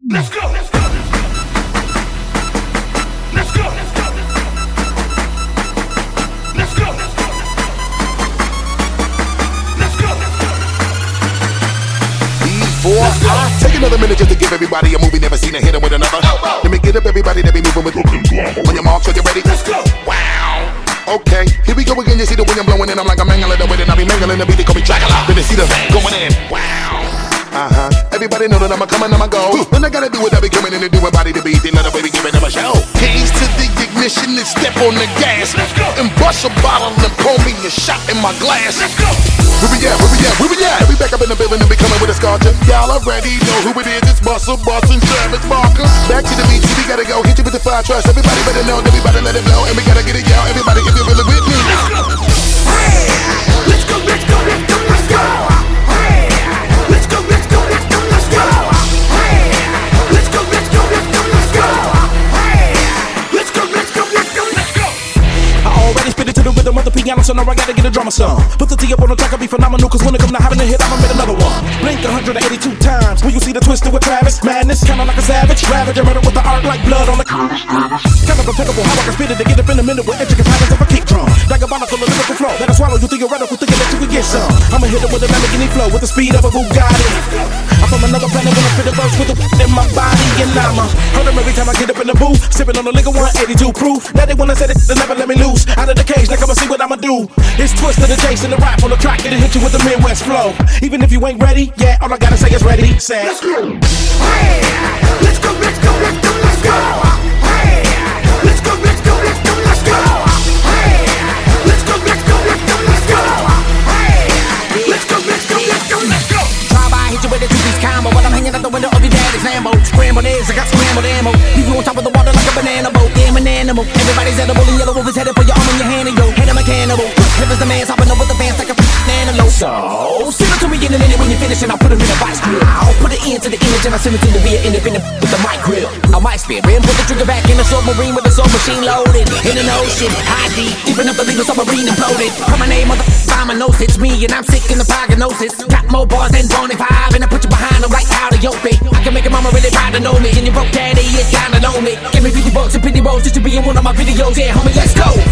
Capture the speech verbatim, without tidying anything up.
Let's go. Let's go. Let's go. Let's go. Let's go. Before I take another minute just to give everybody a movie never seen a hit with another. Let me get up everybody that be moving with. On your mark, so get ready. Let's go. Wow. Okay, here we go again. You see the wind blowing in. I'm like a mangling the wind and I be mangling the beat. They call me Dracula. Then they see the going in. Wow. Uh-huh. Everybody know that I'ma come and I'ma go. When I gotta do it, I be coming in and doing body to beat. Then let a baby giving them a show. Keys to the ignition and step on the gas. Let's go. And bust a bottle and pour me a shot in my glass. Let's go. Where we at? Where we at? Where we at? We back up in the building and we coming with a sculpture. Y'all already know who it is. It's Bustle, Bus, and Travis Barker. Back to the beat, we gotta go. Hit you with the fire trust. Everybody better know that we better let it blow. And we gotta get it, y'all. Everybody, if you're really with me. Let's go. Hey. Let's go. Let's go. Let's go. Let's go. Hey. Let's go. Let's go. Let's go. Let's go. Hey. Let's go. Let's go. Let's go. Let's go. Hey. Let's go. Let's go. Let's go. Let's go. I already spit it to the rhythm of the piano, so now I gotta get a drummer song. Put the T up on the track, I'll be phenomenal, cause when it come to having a hit, I'ma make another one. Blink one hundred eighty-two times, when you see the twister with Travis. Madness, kinda like a savage, ravage, murder with the art like blood on the canvas. Kind of impeccable, how I can spit it to get up in a minute with intricate patterns of a kick drum. Diabolical, a lyrical flow, that'll swallow you theoretical, thinking that you can get some. I'ma hit it with a Lamborghini flow, with the speed of a Bugatti. I'm from another planet when I spit the verse with the in my body, and I'ma hurt them every time I get up in the booth. Sipping on the liquor one eighty-two proof. Now they wanna say it, they never let me loose. Out of the cage, like I'ma see what I'ma do. It's twist of the chase and the rap on the track, it'll hit you with the Midwest flow. Even if you ain't ready, yeah, all I gotta say is ready, set. Let's go. Hey. Let's go. Let's go. Let's go. Let's go. Hey. Let's go. Let's go. Let's go. Let's go. Hey. Let's go. Let's go. Let's go. Let's go. Hey. Let's go. Let's go. Let's go. Let's go. Try by, hit you with a two-piece combo while I'm hanging out the window of your daddy's Lambo. Scrambled eggs, I got scrambled ammo. Leave you on top of the water like a banana boat. Damn an animal. Everybody's edible. The yellow wolf is headed for your arm and your hand and yo head of a cannibal. Rivers the man's hopping up with the fans like a f***ing antelope. So send it to me in a minute when you finish and I'll put him in a vice grip. I'll put it into the image and I'll send it to the rear independent with the mic grill. I might spit and put the trigger back in the submarine with the soul machine loaded. In an ocean, high deep, deep enough to leave the submarine imploded. Put my name on the dominoes, it's me and I'm sick in the prognosis. Got more bars than Bonnie Five and I put you behind them right out of your feet. I can make your mama really proud to know me and your broke daddy is kinda lonely. Give me fifty bucks and pity rolls just to be in one of my videos. Yeah, homie, let's go.